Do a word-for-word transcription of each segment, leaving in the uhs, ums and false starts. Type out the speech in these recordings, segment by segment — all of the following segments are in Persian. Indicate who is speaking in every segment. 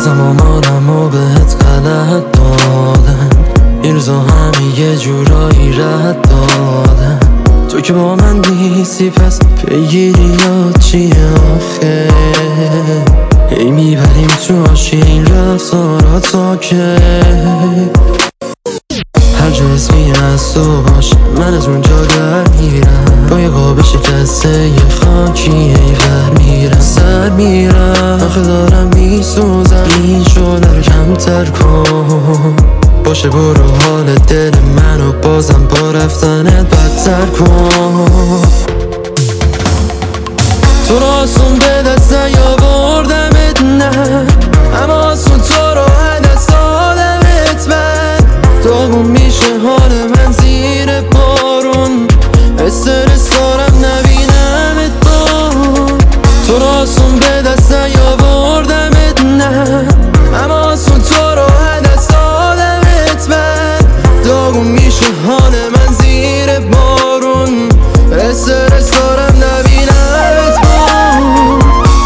Speaker 1: گفتم آمادم و بهت غلط دادم، این روزا همه یه جورایی رد دادم. تو که با من نیستی پس پیگیری یا چیه آخه؟ هی میبریم تو آشی این رفتارا تا که هر جا اسمی از تو باشه من از اونجا در میرم، با یه قاب شکسته یه خاکی ایور میرم سر میرم. آخه دارم میسوزم، این شده رو کمتر کن. باشه برو حال دل منو بازم با رفتنت بدتر کن. تو رو آسون به دست نیاوردمت نه، اما آسون تو رو دست دادمت من. داغون میشه حال من زیر بارون، استرس دارم نبینمت بارون. تو رو آسون به دست نیاوردمت نه، اما آسون تو رو دست دادمت من. داغون میشه حال من زیر بارون، استرس دارم نبینمت بارون.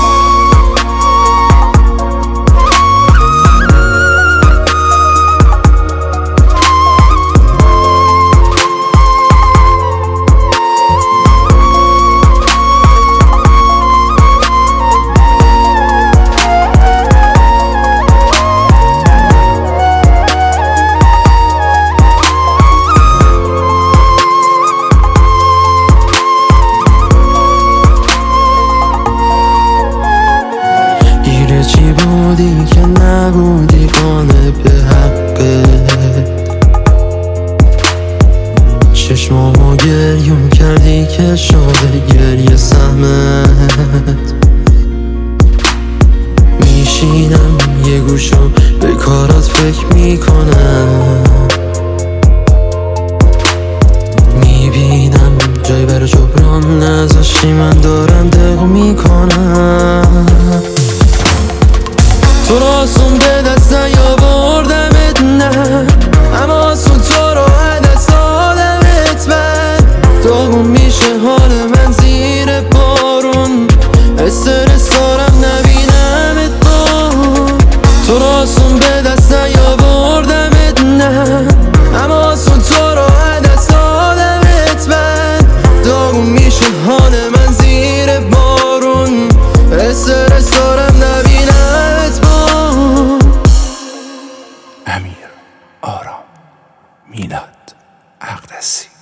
Speaker 1: چی بودی که نبودی قانع به حقت؟ چشمامو گریون کردی که شده گریه سهمت. میشینم یه گوشو به کارات فکر میکنم، میبینم جای برای جبران نذاشتی، من دارم دق میکنم. تو رو آسون به دست نیاوردمت نه، اما آسون تو رو دست دادمت من. داغون میشه حال من زیر بارون، استرس دارم نبینمت بارون. تو رو آسون به دست نیاوردمت نه، اما آسون تو رو دست دادمت من. داغون میشه حال من زیر بارون، استرس دارم نبینمت بارون.
Speaker 2: امیر آرام میلاد اقدسی.